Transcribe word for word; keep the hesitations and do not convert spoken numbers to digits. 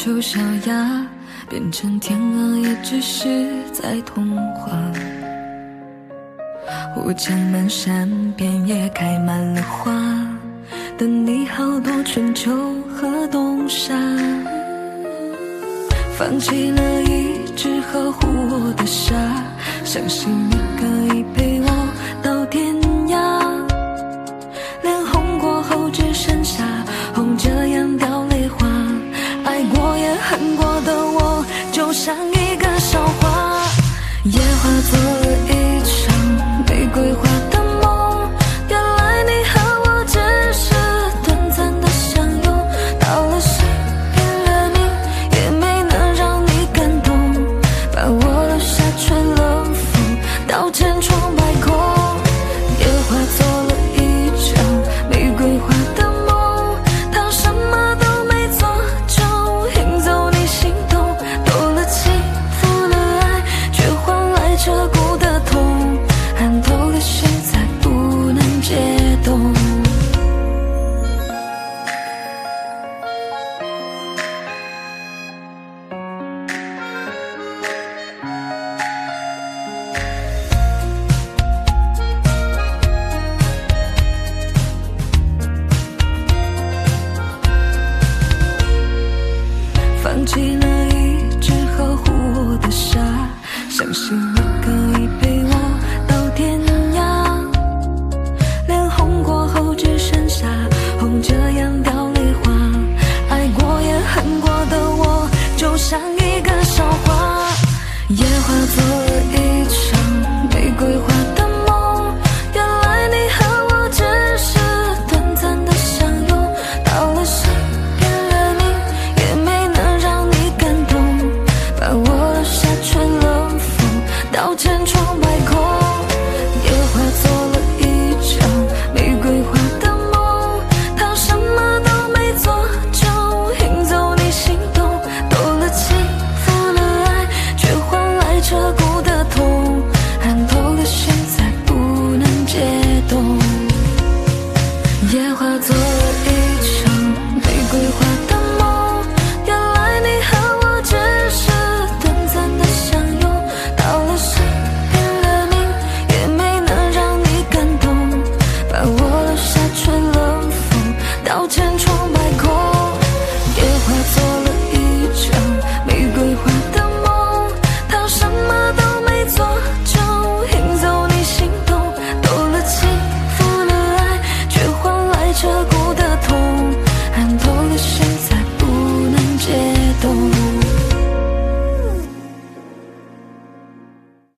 求小鸭，变成天鹅也只是在童话。湖江满山遍野开满了花，等你好多春秋和冬夏。放弃了一直呵护我的沙，相信你可以陪我到天涯。脸红过后只剩下红着眼掉泪花，爱过也恨过的我就像一个笑话。野花做了一场玫瑰花的梦，原来你和我只是短暂的相拥。到了身边的你也没能让你感动，把我留下吹冷风到千疮百孔。野花做了一场玫瑰花的梦，它什么都没做就引走你心动。斗了气负了爱，却换来彻骨的痛，寒透了心才不能解冻。放弃了一直呵护我的沙，相信你可以陪我到天涯。脸红过后只剩下红着眼掉泪花，爱过也恨过的我就像一个笑话。野花做了一场玫瑰花的梦，原来你和我只是短暂的相拥。到了身边的你也没能让你感动，把我留下吹冷风到千疮百孔。野花做了一场玫瑰花的梦，它什么都没做就引走你心动。斗了气负了爱，却换来彻骨的痛，寒透了心才不能解冻。野花做了一场玫瑰花的梦，原来你和我只是短暂的相拥。到了身边的你也没能让你感动，把我留下吹冷风到千疮百孔。野花做了一场玫瑰花的梦，它什么都没做就引走你心动。斗了气负了爱，却换来彻骨